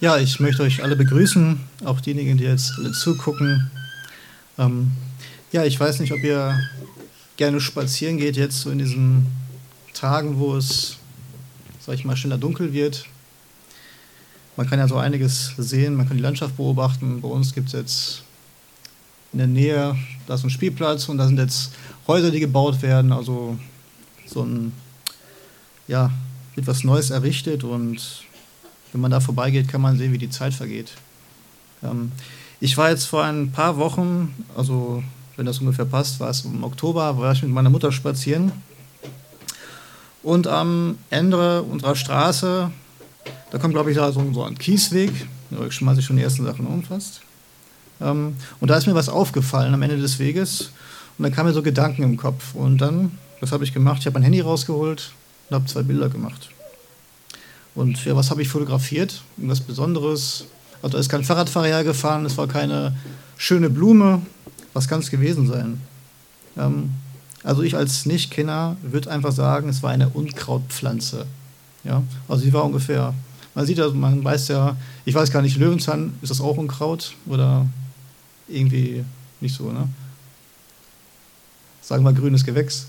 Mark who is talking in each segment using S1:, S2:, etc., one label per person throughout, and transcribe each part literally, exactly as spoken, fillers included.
S1: Ja, ich möchte euch alle begrüßen, auch diejenigen, die jetzt alle zugucken. Ähm, ja, ich weiß nicht, ob ihr gerne spazieren geht, jetzt so in diesen Tagen, wo es, sag ich mal, schneller dunkel wird. Man kann ja so einiges sehen, man kann die Landschaft beobachten. Bei uns gibt es jetzt in der Nähe, da ist ein Spielplatz und da sind jetzt Häuser, die gebaut werden, also so ein, ja, wird was Neues errichtet und wenn man da vorbeigeht, kann man sehen, wie die Zeit vergeht. Ähm, ich war jetzt vor ein paar Wochen, also wenn das ungefähr passt, war es im Oktober, war ich mit meiner Mutter spazieren und am Ende unserer Straße, da kommt, glaube ich, da so, so ein Kiesweg, da schmeiße ich schon die ersten Sachen um fast. Ähm, und da ist mir was aufgefallen am Ende des Weges und dann kamen mir so Gedanken im Kopf und dann, was habe ich gemacht? Ich habe mein Handy rausgeholt und habe zwei Bilder gemacht. Und ja, was habe ich fotografiert? Irgendwas Besonderes. Also da ist kein Fahrradfahrer hergefahren, es war keine schöne Blume. Was kann es gewesen sein? Ähm, also ich als Nicht-Kenner würde einfach sagen, es war eine Unkrautpflanze. Ja? Also sie war ungefähr, man sieht ja, man weiß ja, ich weiß gar nicht, Löwenzahn, ist das auch Unkraut? Oder irgendwie nicht so, ne? Sagen wir grünes Gewächs.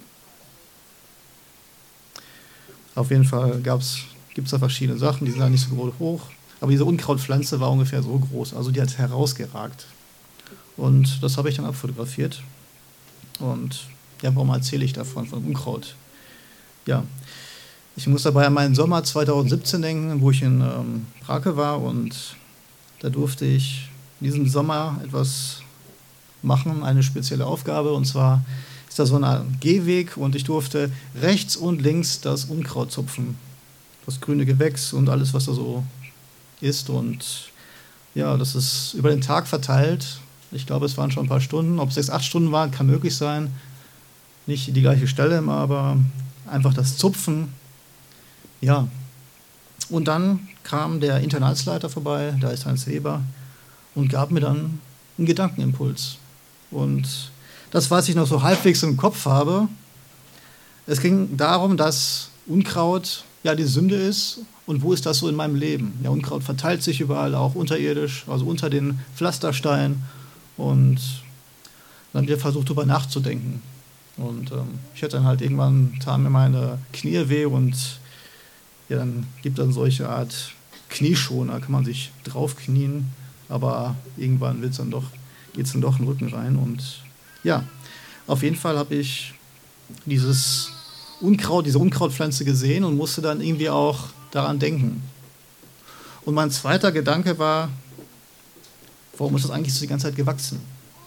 S1: Auf jeden Fall gab es gibt es da verschiedene Sachen, die sind da nicht so groß hoch. Aber diese Unkrautpflanze war ungefähr so groß, also die hat herausgeragt. Und das habe ich dann abfotografiert. Und ja, warum erzähle ich davon, von Unkraut? Ja, ich muss dabei an meinen Sommer zwanzig siebzehn denken, wo ich in ähm, Prake war und da durfte ich in diesem Sommer etwas machen, eine spezielle Aufgabe. Und zwar ist da so ein Gehweg und ich durfte rechts und links das Unkraut zupfen. Das grüne Gewächs und alles, was da so ist. Und ja, das ist über den Tag verteilt. Ich glaube, es waren schon ein paar Stunden. Ob es sechs, acht Stunden waren, kann möglich sein. Nicht die gleiche Stelle immer, aber einfach das Zupfen. Ja. Und dann kam der Internatsleiter vorbei, da ist Heinz Weber, und gab mir dann einen Gedankenimpuls. Und das, was ich noch so halbwegs im Kopf habe, es ging darum, dass Unkraut ja die Sünde ist und wo ist das so in meinem Leben? Ja, Unkraut verteilt sich überall, auch unterirdisch, also unter den Pflastersteinen und dann habe ich versucht, darüber nachzudenken. Und ähm, ich hatte dann halt irgendwann, taten mir meine Knie weh und ja, dann gibt dann solche Art Knieschoner, kann man sich draufknien, aber irgendwann wird's dann doch, geht es dann doch in den Rücken rein und ja, auf jeden Fall habe ich dieses Unkraut, diese Unkrautpflanze gesehen und musste dann irgendwie auch daran denken. Und mein zweiter Gedanke war, warum ist das eigentlich so die ganze Zeit gewachsen?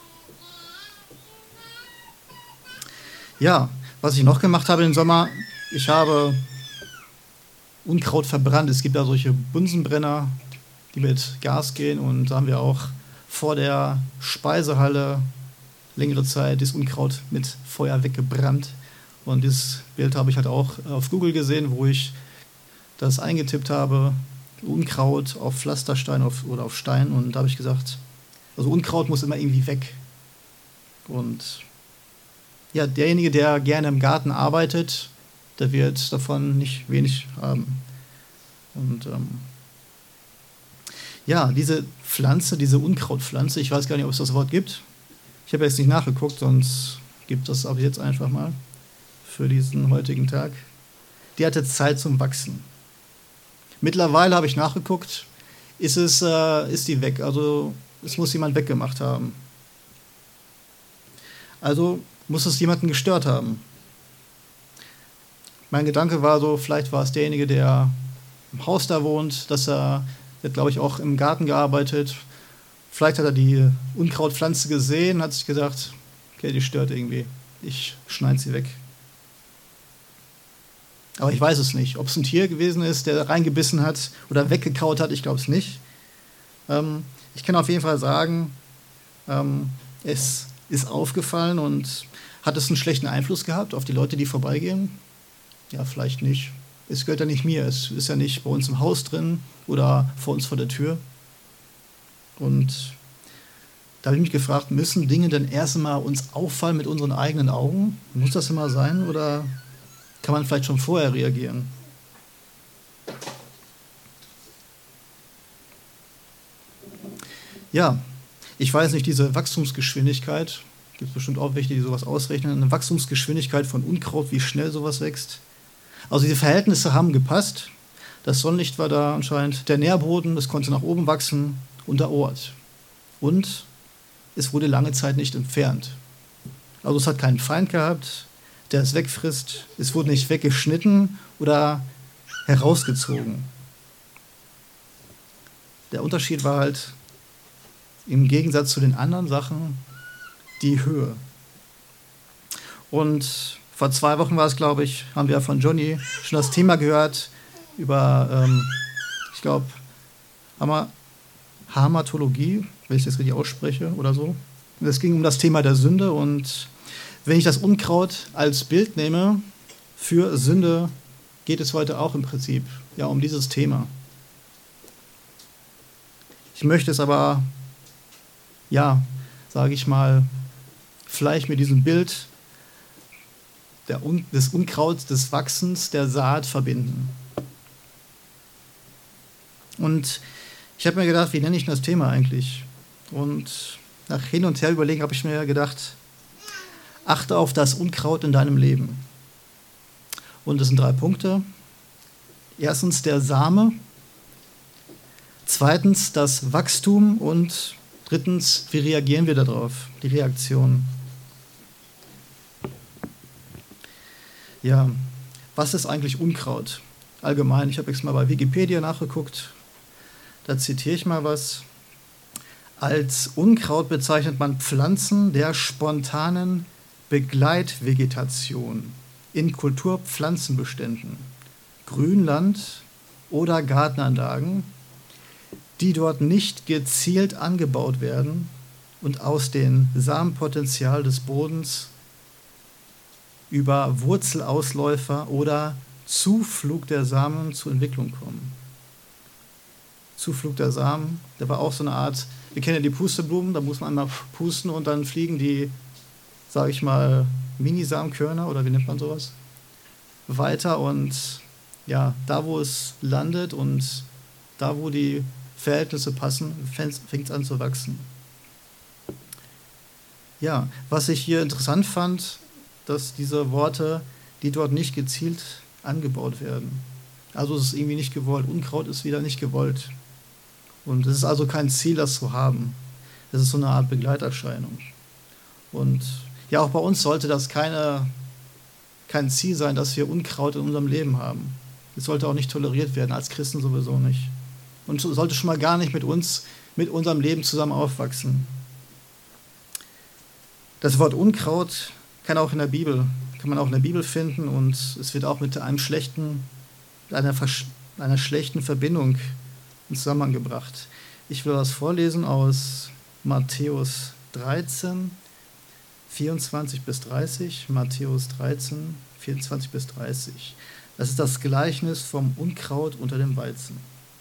S1: Ja, was ich noch gemacht habe im Sommer, ich habe Unkraut verbrannt. Es gibt da solche Bunsenbrenner, die mit Gas gehen und da haben wir auch vor der Speisehalle längere Zeit das Unkraut mit Feuer weggebrannt. Und dieses Bild habe ich halt auch auf Google gesehen, wo ich das eingetippt habe, Unkraut auf Pflasterstein auf, oder auf Stein. Und da habe ich gesagt, also Unkraut muss immer irgendwie weg. Und ja, derjenige, der gerne im Garten arbeitet, der wird davon nicht wenig haben. Und ähm, ja, diese Pflanze, diese Unkrautpflanze, ich weiß gar nicht, ob es das Wort gibt. Ich habe jetzt nicht nachgeguckt, sonst gibt es ab jetzt einfach mal für diesen heutigen Tag. Die hatte Zeit zum Wachsen. Mittlerweile habe ich nachgeguckt, ist, es, äh, ist die weg. Also es muss jemand weggemacht haben. Also muss es jemanden gestört haben. Mein Gedanke war so, vielleicht war es derjenige, der im Haus da wohnt, dass er, der hat, glaube ich, auch im Garten gearbeitet. Vielleicht hat er die Unkrautpflanze gesehen, hat sich gedacht, okay, die stört irgendwie. Ich schneide sie weg. Aber ich weiß es nicht. Ob es ein Tier gewesen ist, der reingebissen hat oder weggekaut hat, ich glaube es nicht. Ähm, ich kann auf jeden Fall sagen, ähm, es ist aufgefallen und hat es einen schlechten Einfluss gehabt auf die Leute, die vorbeigehen? Ja, vielleicht nicht. Es gehört ja nicht mir. Es ist ja nicht bei uns im Haus drin oder vor uns vor der Tür. Und da habe ich mich gefragt, müssen Dinge denn erst einmal uns auffallen mit unseren eigenen Augen? Muss das immer sein oder kann man vielleicht schon vorher reagieren? Ja, ich weiß nicht, diese Wachstumsgeschwindigkeit, gibt es bestimmt auch welche, die sowas ausrechnen, eine Wachstumsgeschwindigkeit von Unkraut, wie schnell sowas wächst. Also diese Verhältnisse haben gepasst. Das Sonnenlicht war da anscheinend, der Nährboden, es konnte nach oben wachsen und der Ort. Und es wurde lange Zeit nicht entfernt. Also es hat keinen Feind gehabt, der es wegfrisst. Es wurde nicht weggeschnitten oder herausgezogen. Der Unterschied war halt im Gegensatz zu den anderen Sachen die Höhe. Und vor zwei Wochen war es, glaube ich, haben wir von Johnny schon das Thema gehört über, ähm, ich glaube, Hamartologie, wenn ich das richtig ausspreche oder so. Und es ging um das Thema der Sünde. Und wenn ich das Unkraut als Bild nehme für Sünde, geht es heute auch im Prinzip ja um dieses Thema. Ich möchte es aber, ja, sage ich mal, vielleicht mit diesem Bild der Un- des Unkrauts, des Wachsens, der Saat verbinden. Und ich habe mir gedacht, wie nenne ich das Thema eigentlich? Und nach hin und her überlegen habe ich mir gedacht, achte auf das Unkraut in deinem Leben. Und das sind drei Punkte. Erstens der Same, zweitens das Wachstum und drittens, wie reagieren wir darauf, die Reaktion. Ja, was ist eigentlich Unkraut? Allgemein, ich habe jetzt mal bei Wikipedia nachgeguckt, da zitiere ich mal was. Als Unkraut bezeichnet man Pflanzen der spontanen Begleitvegetation in Kulturpflanzenbeständen, Grünland oder Gartenanlagen, die dort nicht gezielt angebaut werden und aus dem Samenpotenzial des Bodens über Wurzelausläufer oder Zuflug der Samen zur Entwicklung kommen. Zuflug der Samen, da war auch so eine Art, wir kennen ja die Pusteblumen, da muss man einmal pusten und dann fliegen die, sage ich mal, Mini-Samenkörner oder wie nennt man sowas, weiter und ja, da wo es landet und da wo die Verhältnisse passen, fängt es an zu wachsen. Ja, was ich hier interessant fand, dass diese Worte, die dort nicht gezielt angebaut werden. Also es ist irgendwie nicht gewollt. Unkraut ist wieder nicht gewollt. Und es ist also kein Ziel, das zu haben. Das ist so eine Art Begleiterscheinung. Und ja, auch bei uns sollte das keine, kein Ziel sein, dass wir Unkraut in unserem Leben haben. Es sollte auch nicht toleriert werden, als Christen sowieso nicht. Und sollte schon mal gar nicht mit uns, mit unserem Leben zusammen aufwachsen. Das Wort Unkraut kann auch in der Bibel, kann man auch in der Bibel finden und es wird auch mit einem schlechten, einer, einer schlechten Verbindung in Zusammenhang gebracht. Ich will was vorlesen aus Matthäus dreizehn, vierundzwanzig bis dreißig. Matthäus dreizehn, vierundzwanzig bis dreißig. Das ist das Gleichnis vom Unkraut unter dem Weizen.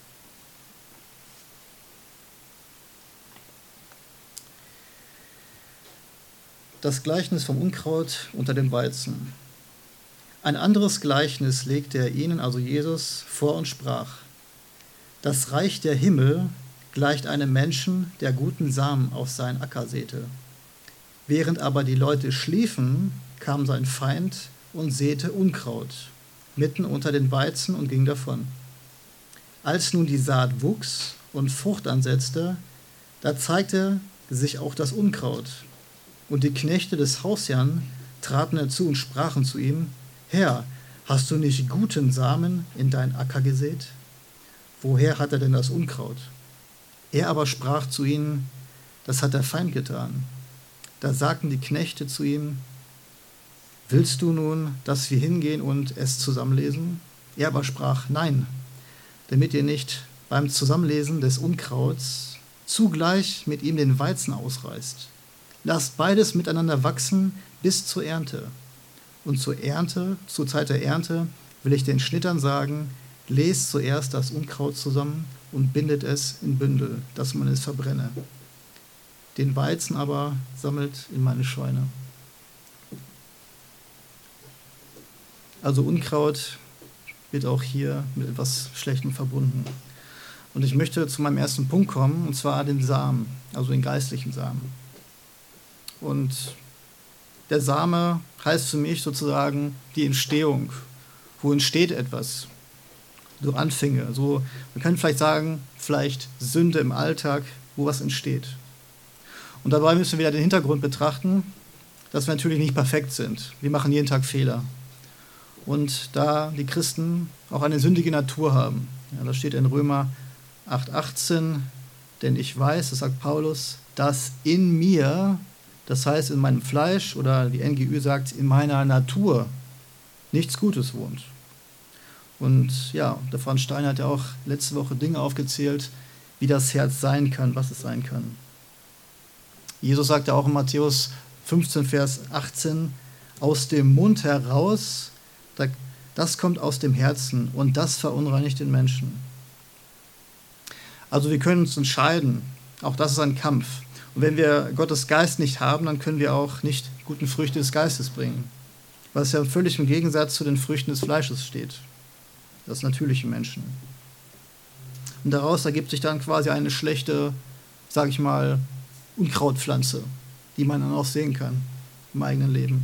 S1: Das Gleichnis vom Unkraut unter dem Weizen. Ein anderes Gleichnis legte er ihnen, also Jesus, vor und sprach: Das Reich der Himmel gleicht einem Menschen, der guten Samen auf seinen Acker säte. Während aber die Leute schliefen, kam sein Feind und säte Unkraut mitten unter den Weizen und ging davon. Als nun die Saat wuchs und Frucht ansetzte, da zeigte sich auch das Unkraut. Und die Knechte des Hausherrn traten herzu und sprachen zu ihm: Herr, hast du nicht guten Samen in deinen Acker gesät? Woher hat er denn das Unkraut? Er aber sprach zu ihnen: Das hat der Feind getan. Da sagten die Knechte zu ihm: Willst du nun, dass wir hingehen und es zusammenlesen? Er aber sprach: Nein, damit ihr nicht beim Zusammenlesen des Unkrauts zugleich mit ihm den Weizen ausreißt. Lasst beides miteinander wachsen bis zur Ernte. Und zur Ernte, zur Zeit der Ernte, will ich den Schnittern sagen: Lest zuerst das Unkraut zusammen und bindet es in Bündel, dass man es verbrenne. Den Weizen aber sammelt in meine Scheune. Also Unkraut wird auch hier mit etwas Schlechtem verbunden. Und ich möchte zu meinem ersten Punkt kommen, und zwar den Samen, also den geistlichen Samen. Und der Same heißt für mich sozusagen die Entstehung. Wo entsteht etwas? So Anfänge. So, man kann vielleicht sagen, vielleicht Sünde im Alltag, wo was entsteht. Und dabei müssen wir wieder den Hintergrund betrachten, dass wir natürlich nicht perfekt sind. Wir machen jeden Tag Fehler. Und da die Christen auch eine sündige Natur haben. Ja, das steht in Römer acht achtzehn, denn ich weiß, das sagt Paulus, dass in mir, das heißt in meinem Fleisch, oder die N G Ü sagt, in meiner Natur nichts Gutes wohnt. Und ja, der Franz Stein hat ja auch letzte Woche Dinge aufgezählt, wie das Herz sein kann, was es sein kann. Jesus sagt ja auch in Matthäus fünfzehn, Vers achtzehn, aus dem Mund heraus, das kommt aus dem Herzen und das verunreinigt den Menschen. Also wir können uns entscheiden, auch das ist ein Kampf. Und wenn wir Gottes Geist nicht haben, dann können wir auch nicht guten Früchte des Geistes bringen. Was ja völlig im Gegensatz zu den Früchten des Fleisches steht. Das natürliche Menschen. Und daraus ergibt sich dann quasi eine schlechte, sage ich mal, Unkrautpflanze, die man dann auch sehen kann im eigenen Leben.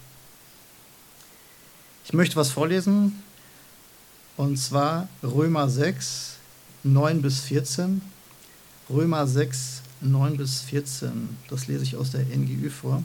S1: Ich möchte was vorlesen, und zwar Römer sechs, neun bis vierzehn. Römer sechs, neun bis vierzehn. Das lese ich aus der N G Ü vor.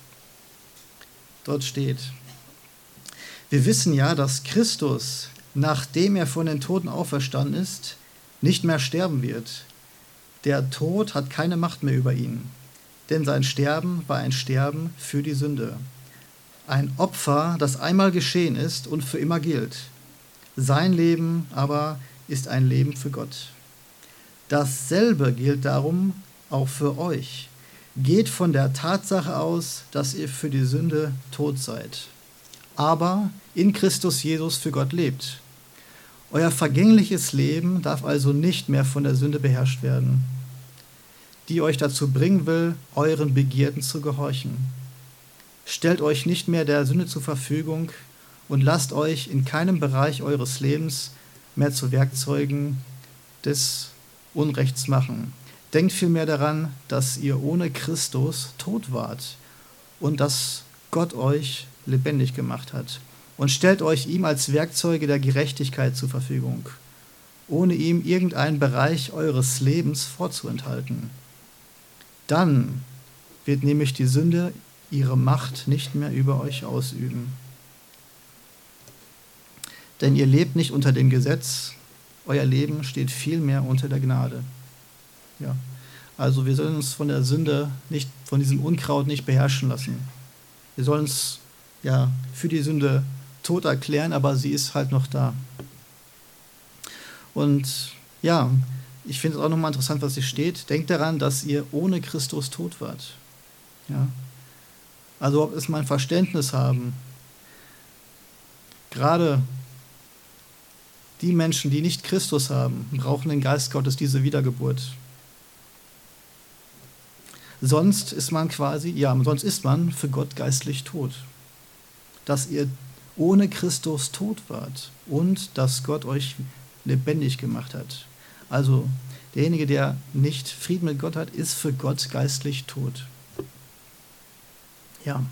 S1: Dort steht: Wir wissen ja, dass Christus, nachdem er von den Toten auferstanden ist, nicht mehr sterben wird. Der Tod hat keine Macht mehr über ihn, denn sein Sterben war ein Sterben für die Sünde. Ein Opfer, das einmal geschehen ist und für immer gilt. Sein Leben aber ist ein Leben für Gott. Dasselbe gilt darum auch für euch. Geht von der Tatsache aus, dass ihr für die Sünde tot seid, aber in Christus Jesus für Gott lebt. Euer vergängliches Leben darf also nicht mehr von der Sünde beherrscht werden, die euch dazu bringen will, euren Begierden zu gehorchen. Stellt euch nicht mehr der Sünde zur Verfügung und lasst euch in keinem Bereich eures Lebens mehr zu Werkzeugen des Unrechts machen. Denkt vielmehr daran, dass ihr ohne Christus tot wart und dass Gott euch lebendig gemacht hat. Und stellt euch ihm als Werkzeuge der Gerechtigkeit zur Verfügung, ohne ihm irgendeinen Bereich eures Lebens vorzuenthalten. Dann wird nämlich die Sünde ihre Macht nicht mehr über euch ausüben. Denn ihr lebt nicht unter dem Gesetz, euer Leben steht vielmehr unter der Gnade. Ja, also wir sollen uns von der Sünde, nicht, von diesem Unkraut nicht beherrschen lassen. Wir sollen uns ja für die Sünde tot erklären, aber sie ist halt noch da. Und ja, ich finde es auch nochmal interessant, was hier steht. Denkt daran, dass ihr ohne Christus tot wart. Ja. Also ob es mal ein Verständnis haben. Gerade die Menschen, die nicht Christus haben, brauchen den Geist Gottes, diese Wiedergeburt. Sonst ist man quasi, ja, sonst ist man für Gott geistlich tot. Dass ihr ohne Christus tot wart und dass Gott euch lebendig gemacht hat. Also derjenige, der nicht Frieden mit Gott hat, ist für Gott geistlich tot. Ja.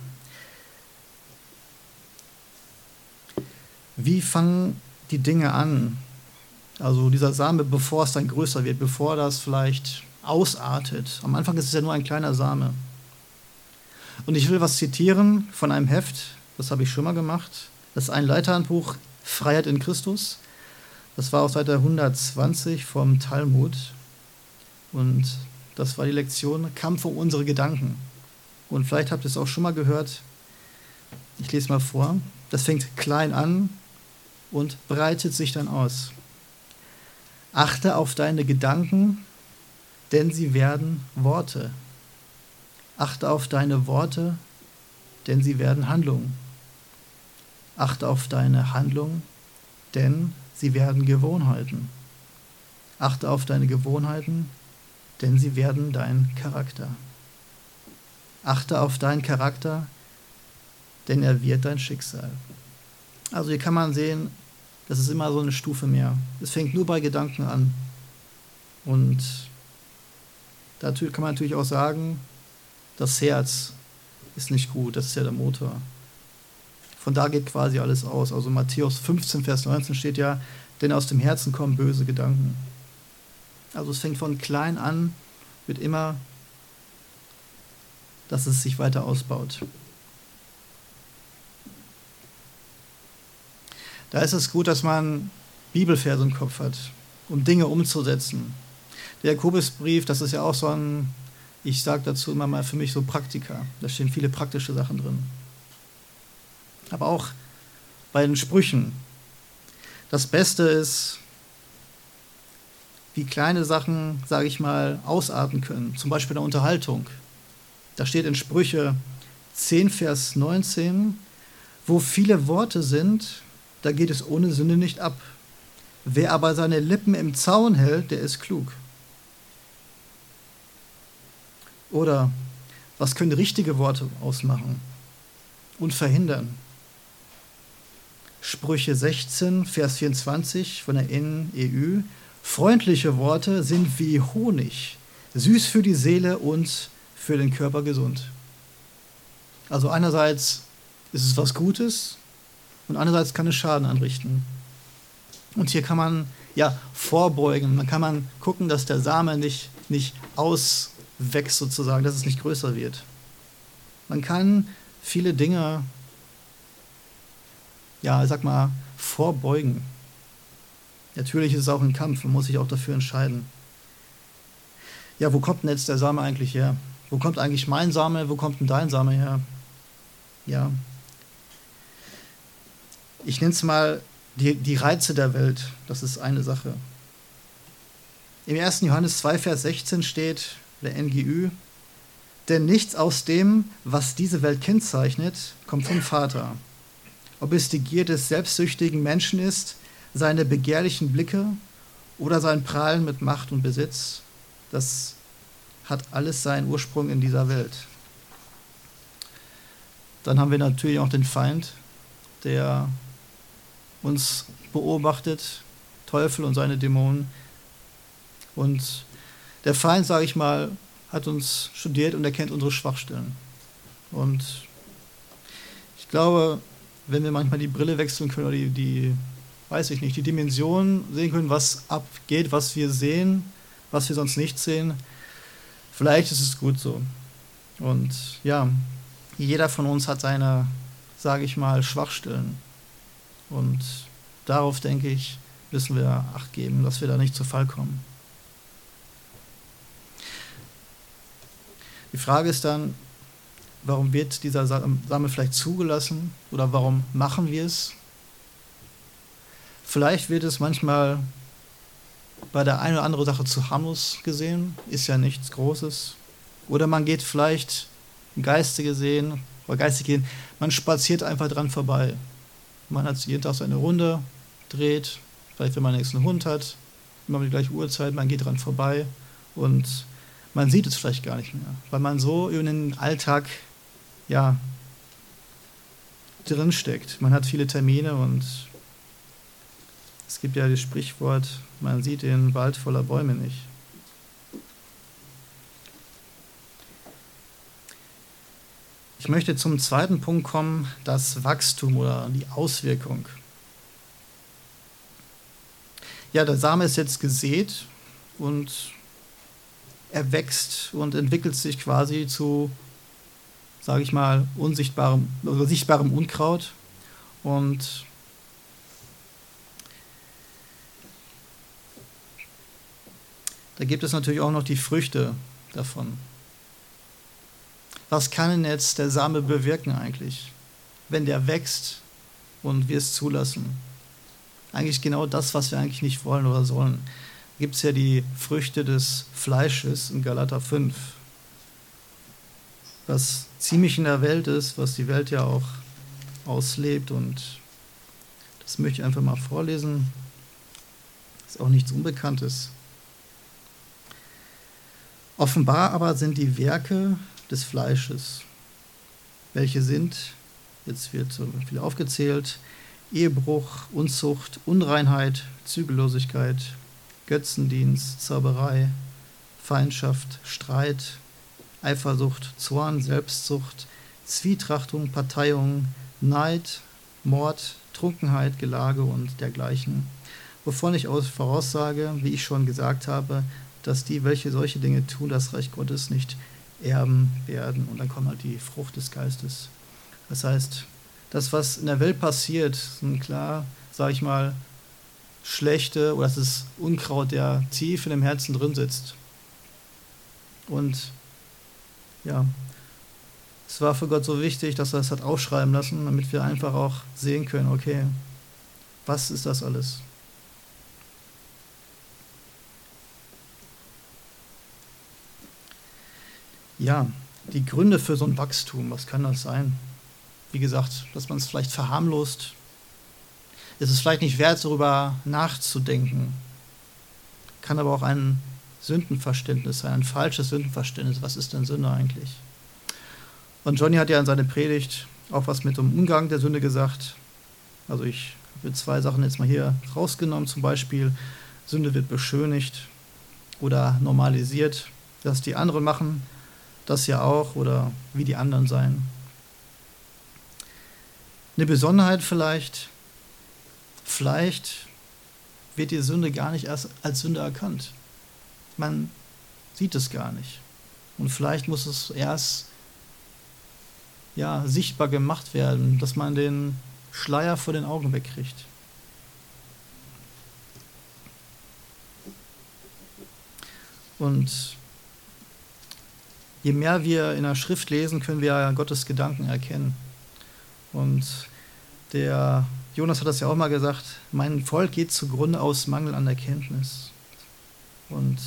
S1: Wie fangen die Dinge an? Also dieser Same, bevor es dann größer wird, bevor das vielleicht ausartet. Am Anfang ist es ja nur ein kleiner Same. Und ich will was zitieren von einem Heft, das habe ich schon mal gemacht. Das ist ein Leiterhandbuch Freiheit in Christus. Das war auf Seite hundertzwanzig vom Talmud. Und das war die Lektion Kampf um unsere Gedanken. Und vielleicht habt ihr es auch schon mal gehört. Ich lese mal vor. Das fängt klein an und breitet sich dann aus. Achte auf deine Gedanken, denn sie werden Worte. Achte auf deine Worte, denn sie werden Handlungen. Achte auf deine Handlungen, denn sie werden Gewohnheiten. Achte auf deine Gewohnheiten, denn sie werden dein Charakter. Achte auf deinen Charakter, denn er wird dein Schicksal. Also hier kann man sehen, das ist immer so eine Stufe mehr. Es fängt nur bei Gedanken an. Und dazu kann man natürlich auch sagen, das Herz ist nicht gut, das ist ja der Motor. Von da geht quasi alles aus. Also Matthäus fünfzehn, Vers neunzehn steht ja, denn aus dem Herzen kommen böse Gedanken. Also es fängt von klein an, wird immer, dass es sich weiter ausbaut. Da ist es gut, dass man Bibelverse im Kopf hat, um Dinge umzusetzen. Der Jakobusbrief, das ist ja auch so ein, ich sage dazu immer mal für mich so Praktika. Da stehen viele praktische Sachen drin. Aber auch bei den Sprüchen. Das Beste ist, wie kleine Sachen, sage ich mal, ausarten können. Zum Beispiel in der Unterhaltung. Da steht in Sprüche zehn, Vers neunzehn, wo viele Worte sind, da geht es ohne Sünde nicht ab. Wer aber seine Lippen im Zaun hält, der ist klug. Oder was können richtige Worte ausmachen und verhindern? Sprüche sechzehn, Vers vierundzwanzig von der N E Ü. Freundliche Worte sind wie Honig, süß für die Seele und für den Körper gesund. Also einerseits ist es was Gutes und andererseits kann es Schaden anrichten. Und hier kann man ja vorbeugen, dann kann man gucken, dass der Same nicht, nicht auswächst sozusagen, dass es nicht größer wird. Man kann viele Dinge, ja, ich sag mal, vorbeugen. Natürlich ist es auch ein Kampf, man muss sich auch dafür entscheiden. Ja, wo kommt denn jetzt der Same eigentlich her? Wo kommt eigentlich mein Same, wo kommt denn dein Same her? Ja, ich nenne es mal die, die Reize der Welt, das ist eine Sache. Im ersten Johannes zwei, Vers sechzehn steht, der N G Ü, denn nichts aus dem, was diese Welt kennzeichnet, kommt vom Vater. Ob es die Gier des selbstsüchtigen Menschen ist, seine begehrlichen Blicke oder sein Prahlen mit Macht und Besitz, das hat alles seinen Ursprung in dieser Welt. Dann haben wir natürlich auch den Feind, der uns beobachtet, Teufel und seine Dämonen. Und der Feind, sage ich mal, hat uns studiert und erkennt unsere Schwachstellen. Und ich glaube, wenn wir manchmal die Brille wechseln können oder die, die weiß ich nicht, die Dimension sehen können, was abgeht, was wir sehen, was wir sonst nicht sehen, vielleicht ist es gut so. Und ja, jeder von uns hat seine, sage ich mal, Schwachstellen. Und darauf, denke ich, müssen wir Acht geben, dass wir da nicht zu Fall kommen. Die Frage ist dann, warum wird dieser Same vielleicht zugelassen oder warum machen wir es? Vielleicht wird es manchmal bei der einen oder anderen Sache zu harmlos gesehen, ist ja nichts Großes. Oder man geht vielleicht geistig gesehen, oder geistig gesehen, man spaziert einfach dran vorbei. Man hat jeden Tag seine Runde, dreht, vielleicht wenn man jetzt einen Hund hat, immer die gleiche Uhrzeit, man geht dran vorbei und man sieht es vielleicht gar nicht mehr, weil man so in den Alltag ja, drinsteckt. Man hat viele Termine und es gibt ja das Sprichwort, man sieht den Wald voller Bäume nicht. Ich möchte zum zweiten Punkt kommen, das Wachstum oder die Auswirkung. Ja, der Same ist jetzt gesät und er wächst und entwickelt sich quasi zu, sage ich mal, unsichtbarem oder sichtbarem Unkraut. Und da gibt es natürlich auch noch die Früchte davon. Was kann denn jetzt der Same bewirken eigentlich, wenn der wächst und wir es zulassen? Eigentlich genau das, was wir eigentlich nicht wollen oder sollen. Da gibt es ja die Früchte des Fleisches in Galater fünf, was ziemlich in der Welt ist, was die Welt ja auch auslebt, und das möchte ich einfach mal vorlesen. Ist auch nichts Unbekanntes. Offenbar aber sind die Werke des Fleisches, welche sind, jetzt wird so viel aufgezählt, Ehebruch, Unzucht, Unreinheit, Zügellosigkeit, Götzendienst, Zauberei, Feindschaft, Streit, Eifersucht, Zorn, Selbstsucht, Zwietrachtung, Parteiung, Neid, Mord, Trunkenheit, Gelage und dergleichen. Wovon ich aus voraussage, wie ich schon gesagt habe, dass die, welche solche Dinge tun, das Reich Gottes nicht erben werden. Und dann kommt halt die Frucht des Geistes. Das heißt, das, was in der Welt passiert, sind klar, sage ich mal, schlechte, oder das ist Unkraut, der tief in dem Herzen drin sitzt. Und ja, es war für Gott so wichtig, dass er es hat aufschreiben lassen, damit wir einfach auch sehen können, okay, was ist das alles? Ja, die Gründe für so ein Wachstum, was kann das sein? Wie gesagt, dass man es vielleicht verharmlost. Es ist vielleicht nicht wert, darüber nachzudenken. Kann aber auch ein Sündenverständnis sein, ein falsches Sündenverständnis. Was ist denn Sünde eigentlich? Und Johnny hat ja in seiner Predigt auch was mit dem Umgang der Sünde gesagt. Also ich habe zwei Sachen jetzt mal hier rausgenommen. Zum Beispiel, Sünde wird beschönigt oder normalisiert, dass die anderen machen das ja auch oder wie die anderen sein. Eine Besonderheit vielleicht, vielleicht wird die Sünde gar nicht erst als Sünde erkannt. Man sieht es gar nicht. Und vielleicht muss es erst ja, sichtbar gemacht werden, dass man den Schleier vor den Augen wegkriegt. Und je mehr wir in der Schrift lesen, können wir Gottes Gedanken erkennen. Und der Jonas hat das ja auch mal gesagt, mein Volk geht zugrunde aus Mangel an Erkenntnis. Und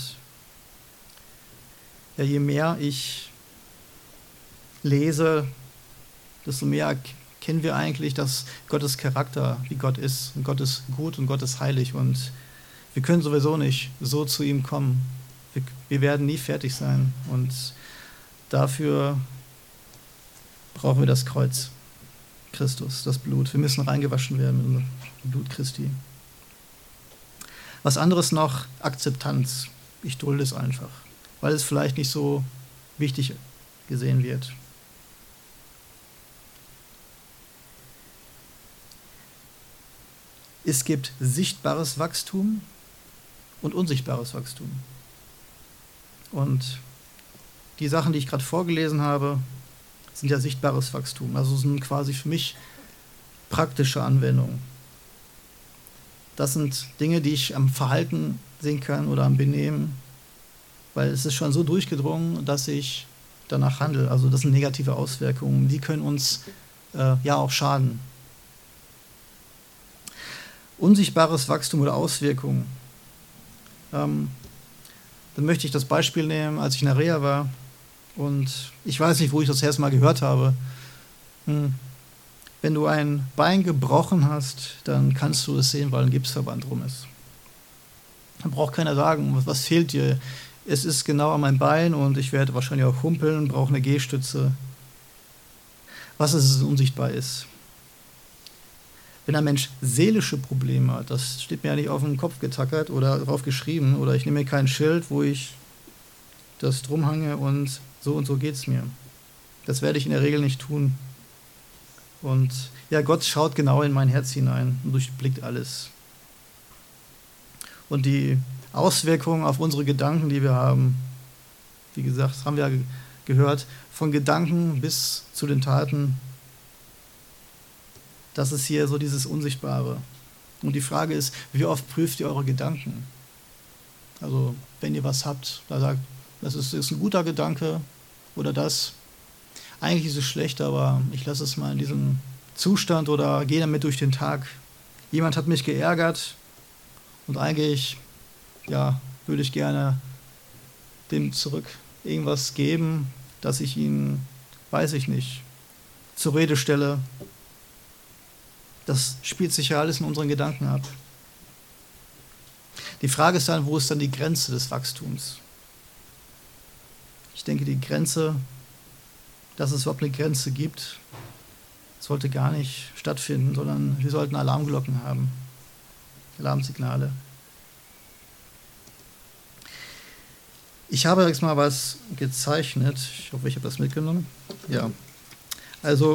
S1: ja, je mehr ich lese, desto mehr kennen wir eigentlich, dass Gottes Charakter, wie Gott ist. Und Gott ist gut und Gott ist heilig. Und wir können sowieso nicht so zu ihm kommen. Wir, wir werden nie fertig sein. Und dafür brauchen wir das Kreuz, Christus, das Blut. Wir müssen reingewaschen werden mit dem Blut Christi. Was anderes noch, Akzeptanz. Ich dulde es einfach, weil es vielleicht nicht so wichtig gesehen wird. Es gibt sichtbares Wachstum und unsichtbares Wachstum. Und die Sachen, die ich gerade vorgelesen habe, sind ja sichtbares Wachstum. Also sind quasi für mich praktische Anwendungen. Das sind Dinge, die ich am Verhalten sehen kann oder am Benehmen, weil es ist schon so durchgedrungen, dass ich danach handle. Also das sind negative Auswirkungen, die können uns äh, ja auch schaden. Unsichtbares Wachstum oder Auswirkungen. Ähm, dann möchte ich das Beispiel nehmen, als ich in der Reha war und ich weiß nicht, wo ich das erste Mal gehört habe. Hm. Wenn du ein Bein gebrochen hast, dann kannst du es sehen, weil ein Gipsverband drum ist. Dann braucht keiner sagen, was fehlt dir. Es ist genau an meinem Bein und ich werde wahrscheinlich auch humpeln, brauche eine Gehstütze. Was ist es, unsichtbar ist. Wenn ein Mensch seelische Probleme hat, das steht mir ja nicht auf den Kopf getackert oder drauf geschrieben, oder ich nehme mir kein Schild, wo ich das drum hange und so und so geht es mir. Das werde ich in der Regel nicht tun. Und ja, Gott schaut genau in mein Herz hinein und durchblickt alles. Und die Auswirkungen auf unsere Gedanken, die wir haben, wie gesagt, haben wir ja gehört, von Gedanken bis zu den Taten, das ist hier so dieses Unsichtbare. Und die Frage ist, wie oft prüft ihr eure Gedanken? Also, wenn ihr was habt, da sagt, das ist, ist ein guter Gedanke oder das. Eigentlich ist es schlecht, aber ich lasse es mal in diesem Zustand oder gehe damit durch den Tag. Jemand hat mich geärgert und eigentlich, ja, würde ich gerne dem zurück irgendwas geben, dass ich ihn, weiß ich nicht, zur Rede stelle. Das spielt sich ja alles in unseren Gedanken ab. Die Frage ist dann, wo ist dann die Grenze des Wachstums? Ich denke, die Grenze, dass es überhaupt eine Grenze gibt, sollte gar nicht stattfinden, sondern wir sollten Alarmglocken haben, Alarmsignale. Ich habe jetzt mal was gezeichnet. Ich hoffe, ich habe das mitgenommen. Ja. Also,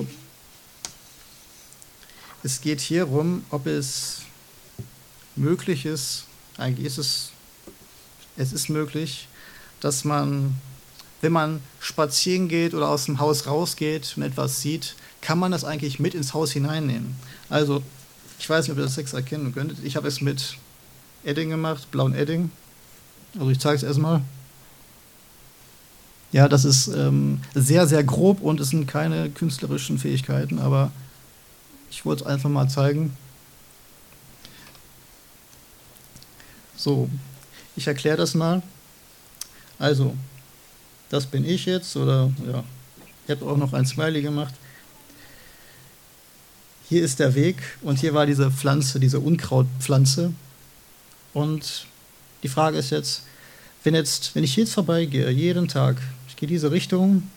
S1: es geht hier rum, ob es möglich ist, eigentlich ist es, es ist möglich, dass man, wenn man spazieren geht oder aus dem Haus rausgeht und etwas sieht, kann man das eigentlich mit ins Haus hineinnehmen. Also, ich weiß nicht, ob ihr das jetzt erkennen könntet. Ich habe es mit Edding gemacht, blauen Edding. Also ich zeige es erstmal. Ja, das ist ähm, sehr, sehr grob und es sind keine künstlerischen Fähigkeiten, aber ich wollte es einfach mal zeigen. So, ich erkläre das mal. Also, das bin ich jetzt, oder ja, ich habe auch noch ein Smiley gemacht. Hier ist der Weg und hier war diese Pflanze, diese Unkrautpflanze. Und die Frage ist jetzt, wenn, jetzt, wenn ich jetzt vorbeigehe, jeden Tag, ich gehe diese Richtung,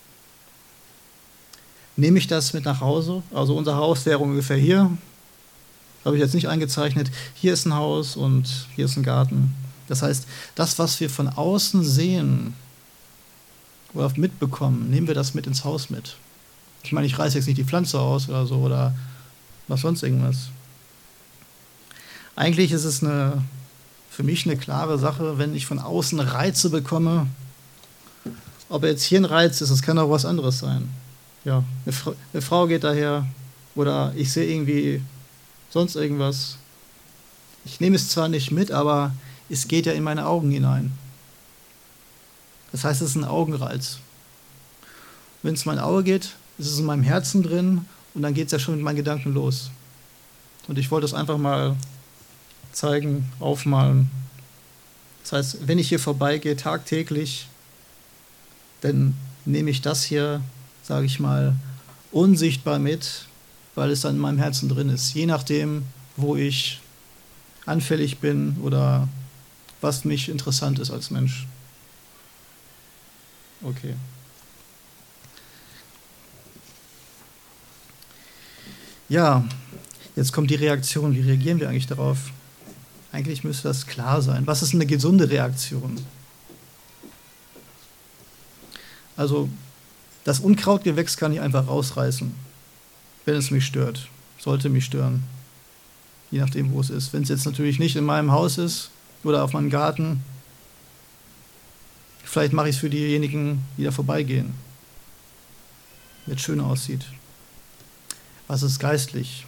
S1: nehme ich das mit nach Hause? Also unser Haus wäre ungefähr hier, habe ich jetzt nicht eingezeichnet. Hier ist ein Haus und hier ist ein Garten. Das heißt, das, was wir von außen sehen oder mitbekommen, nehmen wir das mit ins Haus mit. Ich meine, ich reiße jetzt nicht die Pflanze aus oder so oder was sonst irgendwas. Eigentlich ist es eine, für mich eine klare Sache, wenn ich von außen Reize bekomme, ob jetzt hier ein Reiz ist, es kann auch was anderes sein. Ja, eine, Fra- eine Frau geht daher oder ich sehe irgendwie sonst irgendwas. Ich nehme es zwar nicht mit, aber es geht ja in meine Augen hinein. Das heißt, es ist ein Augenreiz. Wenn es in mein Auge geht, ist es in meinem Herzen drin und dann geht es ja schon mit meinen Gedanken los. Und ich wollte es einfach mal zeigen, aufmalen. Das heißt, wenn ich hier vorbeigehe, tagtäglich, dann nehme ich das hier, sage ich mal, unsichtbar mit, weil es dann in meinem Herzen drin ist. Je nachdem, wo ich anfällig bin oder was mich interessant ist als Mensch. Okay. Ja, jetzt kommt die Reaktion. Wie reagieren wir eigentlich darauf? Eigentlich müsste das klar sein. Was ist eine gesunde Reaktion? Also, das Unkrautgewächs kann ich einfach rausreißen, wenn es mich stört. Sollte mich stören. Je nachdem, wo es ist. Wenn es jetzt natürlich nicht in meinem Haus ist oder auf meinem Garten, vielleicht mache ich es für diejenigen, die da vorbeigehen. Wenn es schön aussieht. Was ist geistlich?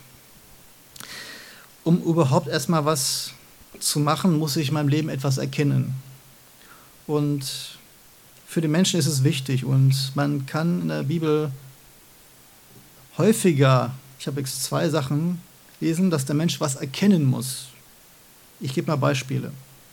S1: Um überhaupt erstmal was zu machen, muss ich in meinem Leben etwas erkennen. Und für den Menschen ist es wichtig und man kann in der Bibel häufiger, ich habe jetzt zwei Sachen lesen, dass der Mensch was erkennen muss. Ich gebe mal Beispiele.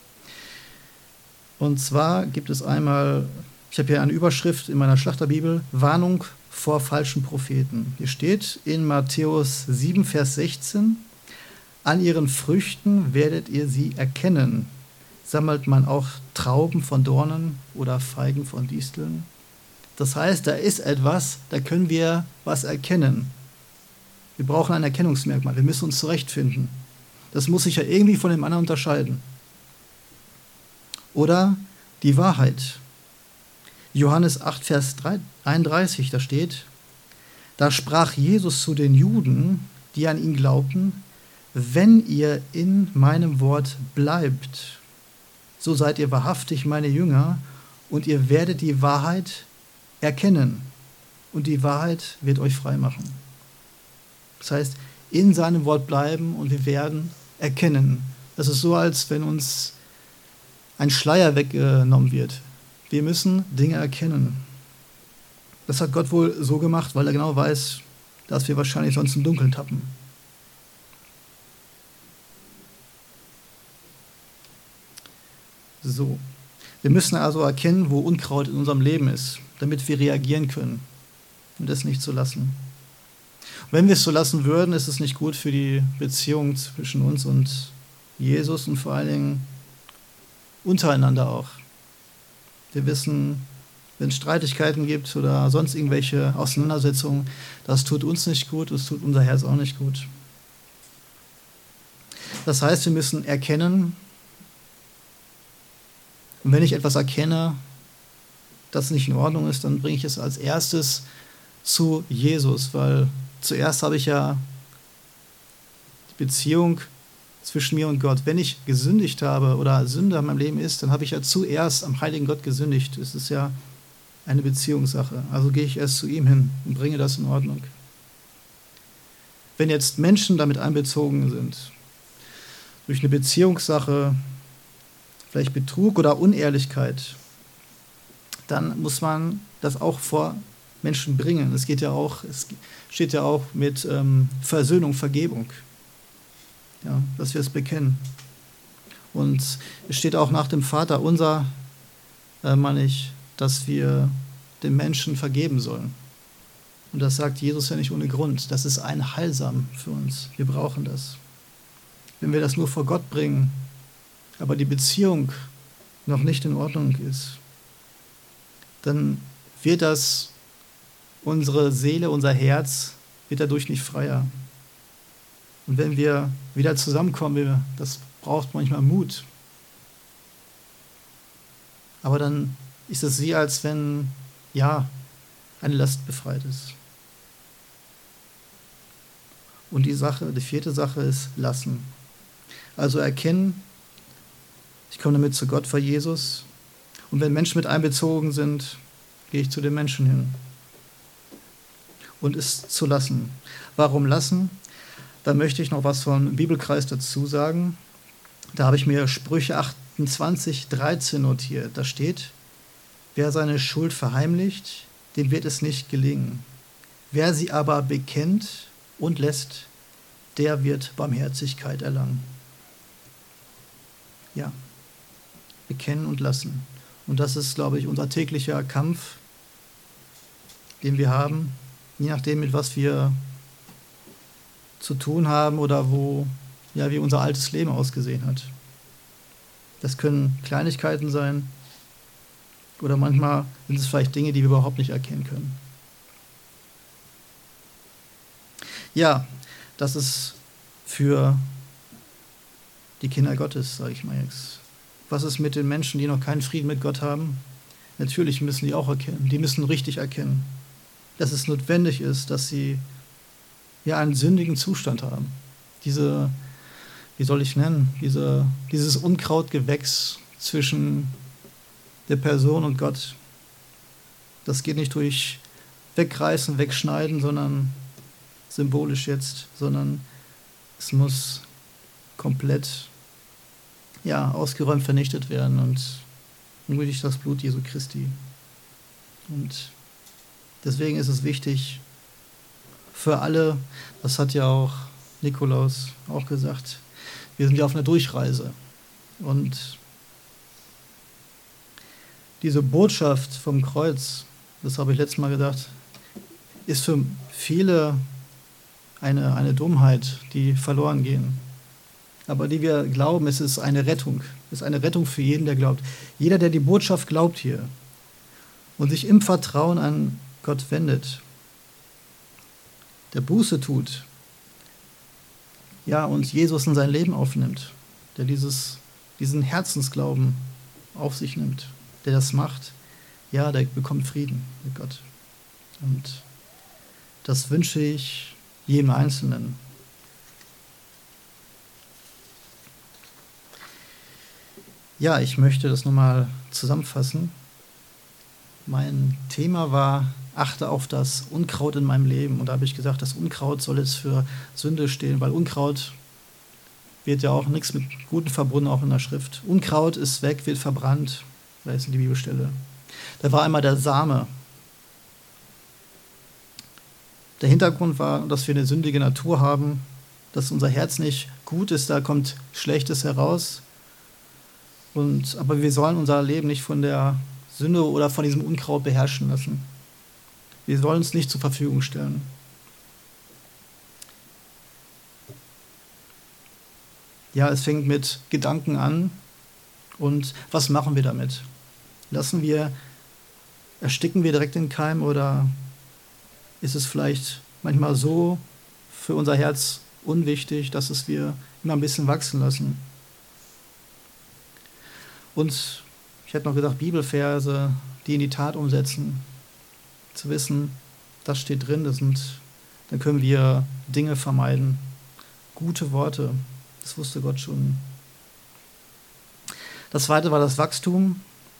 S1: Und zwar gibt es einmal, ich habe hier eine Überschrift in meiner Schlachterbibel, Warnung vor falschen Propheten. Hier steht in Matthäus sieben, Vers sechzehn, an ihren Früchten werdet ihr sie erkennen. Sammelt man auch Trauben von Dornen oder Feigen von Disteln? Das heißt, da ist etwas, da können wir was erkennen. Wir brauchen ein Erkennungsmerkmal, wir müssen uns zurechtfinden. Das muss sich ja irgendwie von dem anderen unterscheiden. Oder die Wahrheit. Johannes acht, Vers einunddreißig, da steht, da sprach Jesus zu den Juden, die an ihn glaubten, wenn ihr in meinem Wort bleibt, so seid ihr wahrhaftig meine Jünger und ihr werdet die Wahrheit erkennen und die Wahrheit wird euch frei machen. Das heißt, in seinem Wort bleiben und wir werden erkennen. Das ist so, als wenn uns ein Schleier weggenommen wird. Wir müssen Dinge erkennen. Das hat Gott wohl so gemacht, weil er genau weiß, dass wir wahrscheinlich sonst im Dunkeln tappen. So. Wir müssen also erkennen, wo Unkraut in unserem Leben ist, damit wir reagieren können und es nicht so lassen. Und wenn wir es so lassen würden, ist es nicht gut für die Beziehung zwischen uns und Jesus und vor allen Dingen untereinander auch. Wir wissen, wenn es Streitigkeiten gibt oder sonst irgendwelche Auseinandersetzungen, das tut uns nicht gut, das tut unser Herz auch nicht gut. Das heißt, wir müssen erkennen, Und wenn ich etwas erkenne, das nicht in Ordnung ist, dann bringe ich es als erstes zu Jesus, weil zuerst habe ich ja die Beziehung zwischen mir und Gott. Wenn ich gesündigt habe oder Sünde in meinem Leben ist, dann habe ich ja zuerst am heiligen Gott gesündigt. Es ist ja eine Beziehungssache. Also gehe ich erst zu ihm hin und bringe das in Ordnung. Wenn jetzt Menschen damit einbezogen sind, durch eine Beziehungssache, vielleicht Betrug oder Unehrlichkeit, dann muss man das auch vor Menschen bringen. Es geht ja auch, es steht ja auch mit ähm, Versöhnung, Vergebung, ja, dass wir es bekennen. Und es steht auch nach dem Vater unser, äh, meine ich, dass wir den Menschen vergeben sollen. Und das sagt Jesus ja nicht ohne Grund. Das ist ein Heilsam für uns. Wir brauchen das. Wenn wir das nur vor Gott bringen, aber die Beziehung noch nicht in Ordnung ist, dann wird das unsere Seele, unser Herz, wird dadurch nicht freier. Und wenn wir wieder zusammenkommen, das braucht manchmal Mut. Aber dann ist es wie, als wenn, ja, eine Last befreit ist. Und die Sache, die vierte Sache ist lassen. Also erkennen, ich komme damit zu Gott vor Jesus. Und wenn Menschen mit einbezogen sind, gehe ich zu den Menschen hin. Und es zu lassen. Warum lassen? Da möchte ich noch was vom Bibelkreis dazu sagen. Da habe ich mir Sprüche achtundzwanzig, dreizehn notiert. Da steht, wer seine Schuld verheimlicht, dem wird es nicht gelingen. Wer sie aber bekennt und lässt, der wird Barmherzigkeit erlangen. Ja, bekennen und lassen. Und das ist, glaube ich, unser täglicher Kampf, den wir haben, je nachdem, mit was wir zu tun haben oder wo, ja, wie unser altes Leben ausgesehen hat. Das können Kleinigkeiten sein oder manchmal sind es vielleicht Dinge, die wir überhaupt nicht erkennen können. Ja, das ist für die Kinder Gottes, sage ich mal jetzt. Was ist mit den Menschen, die noch keinen Frieden mit Gott haben? Natürlich müssen die auch erkennen. Die müssen richtig erkennen, dass es notwendig ist, dass sie ja einen sündigen Zustand haben. Diese, wie soll ich nennen, diese, dieses Unkrautgewächs zwischen der Person und Gott. Das geht nicht durch Wegreißen, Wegschneiden, sondern symbolisch jetzt, sondern es muss komplett ja, ausgeräumt, vernichtet werden und nur durch das Blut Jesu Christi. Und deswegen ist es wichtig für alle, das hat ja auch Nikolaus auch gesagt, wir sind ja auf einer Durchreise. Und diese Botschaft vom Kreuz, das habe ich letztes Mal gedacht, ist für viele eine, eine Dummheit, die verloren gehen. Aber die wir glauben, es ist eine Rettung. Es ist eine Rettung für jeden, der glaubt. Jeder, der die Botschaft glaubt hier und sich im Vertrauen an Gott wendet, der Buße tut, ja, und Jesus in sein Leben aufnimmt, der dieses, diesen Herzensglauben auf sich nimmt, der das macht, ja, der bekommt Frieden mit Gott. Und das wünsche ich jedem Einzelnen. Ja, ich möchte das nochmal zusammenfassen. Mein Thema war, achte auf das Unkraut in meinem Leben. Und da habe ich gesagt, das Unkraut soll jetzt für Sünde stehen, weil Unkraut wird ja auch nichts mit Guten verbunden, auch in der Schrift. Unkraut ist weg, wird verbrannt. Da ist die Bibelstelle. Da war einmal der Same. Der Hintergrund war, dass wir eine sündige Natur haben, dass unser Herz nicht gut ist, da kommt Schlechtes heraus. Und, aber wir sollen unser Leben nicht von der Sünde oder von diesem Unkraut beherrschen lassen. Wir sollen es nicht zur Verfügung stellen. Ja, es fängt mit Gedanken an. Und was machen wir damit? Lassen wir, ersticken wir direkt den Keim oder ist es vielleicht manchmal so für unser Herz unwichtig, dass es wir immer ein bisschen wachsen lassen? Und ich hätte noch gesagt, Bibelverse, die in die Tat umsetzen, zu wissen, das steht drin, das sind, dann können wir Dinge vermeiden. Gute Worte, das wusste Gott schon. Das zweite war das Wachstum.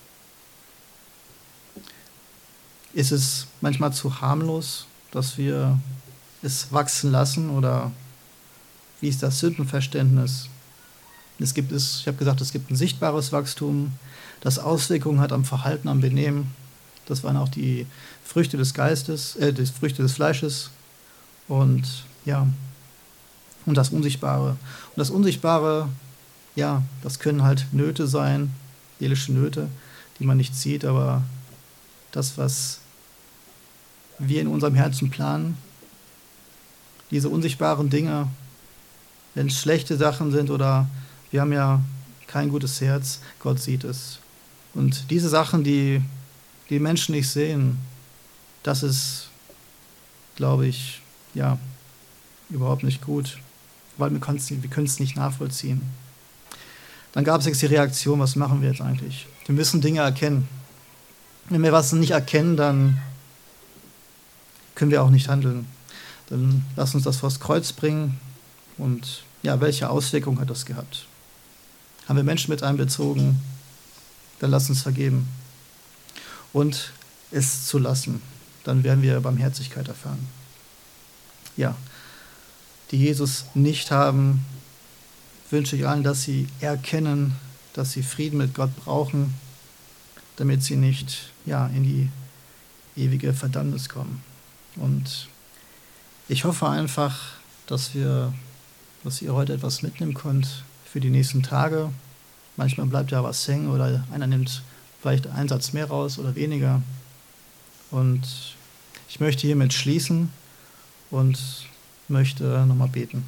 S1: Ist es manchmal zu harmlos, dass wir es wachsen lassen, oder wie ist das Sündenverständnis? Es gibt es, ich habe gesagt, es gibt ein sichtbares Wachstum, das Auswirkungen hat am Verhalten, am Benehmen. Das waren auch die Früchte des Geistes, äh, die Früchte des Fleisches und ja, und das Unsichtbare. Und das Unsichtbare, ja, das können halt Nöte sein, seelische Nöte, die man nicht sieht, aber das, was wir in unserem Herzen planen, diese unsichtbaren Dinge, wenn es schlechte Sachen sind oder wir haben ja kein gutes Herz, Gott sieht es. Und diese Sachen, die die Menschen nicht sehen, das ist, glaube ich, ja, überhaupt nicht gut, weil wir können es wir können es nicht nachvollziehen. Dann gab es jetzt die Reaktion, was machen wir jetzt eigentlich? Wir müssen Dinge erkennen. Wenn wir was nicht erkennen, dann können wir auch nicht handeln. Dann lass uns das vors Kreuz bringen. Und ja, welche Auswirkungen hat das gehabt? Haben wir Menschen mit einbezogen? Dann lass uns vergeben. Und es zu lassen. Dann werden wir Barmherzigkeit erfahren. Ja, die Jesus nicht haben, wünsche ich allen, dass sie erkennen, dass sie Frieden mit Gott brauchen, damit sie nicht ja, in die ewige Verdammnis kommen. Und ich hoffe einfach, dass wir, dass ihr heute etwas mitnehmen könnt für die nächsten Tage. Manchmal bleibt ja was hängen oder einer nimmt vielleicht einen Satz mehr raus oder weniger. Und ich möchte hiermit schließen und möchte nochmal beten.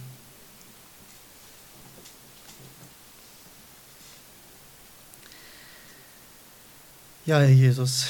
S1: Ja, Herr Jesus,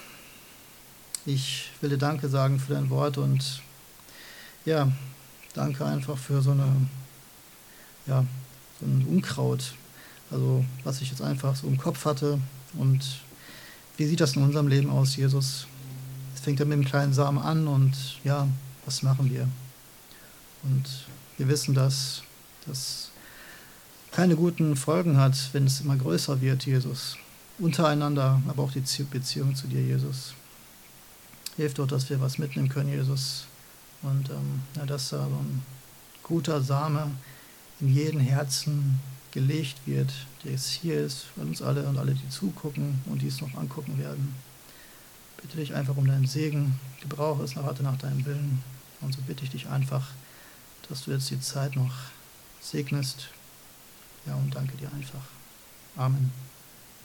S1: ich will dir Danke sagen für dein Wort und ja, danke einfach für so eine, ja, so ein Unkraut, also was ich jetzt einfach so im Kopf hatte. Und wie sieht das in unserem Leben aus, Jesus? Es fängt ja mit dem kleinen Samen an und ja, was machen wir? Und wir wissen, dass das keine guten Folgen hat, wenn es immer größer wird, Jesus. Untereinander, aber auch die Beziehung zu dir, Jesus. Hilf doch, dass wir was mitnehmen können, Jesus. Und ähm, ja, dass da so ein guter Same in jeden Herzen gelegt wird, der jetzt hier ist, für uns alle und alle, die zugucken und die es noch angucken werden. Bitte dich einfach um deinen Segen, gebrauche es nach, nach deinem Willen. Und so bitte ich dich einfach, dass du jetzt die Zeit noch segnest. Ja, und danke dir einfach. Amen.